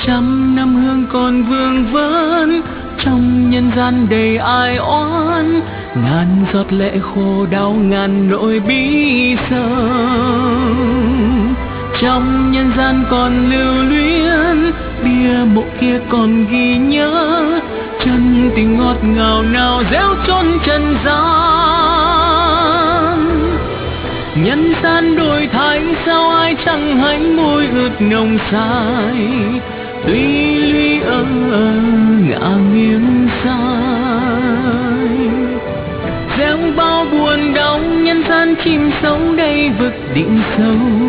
trăm năm hương còn vương vấn trong nhân gian đầy ai oán, ngàn giọt lệ khô đau ngàn nỗi bí sầu. Trong nhân gian còn lưu luyến, bia mộ kia còn ghi nhớ, chân tình ngọt ngào nào réo chốn trần gian. Nhân gian đổi thay sao ai chẳng hay môi ướt nồng say, tuy ly ngả nghiêng sai. Gieo bao buồn đau nhân gian chìm sâu đây vực định sâu,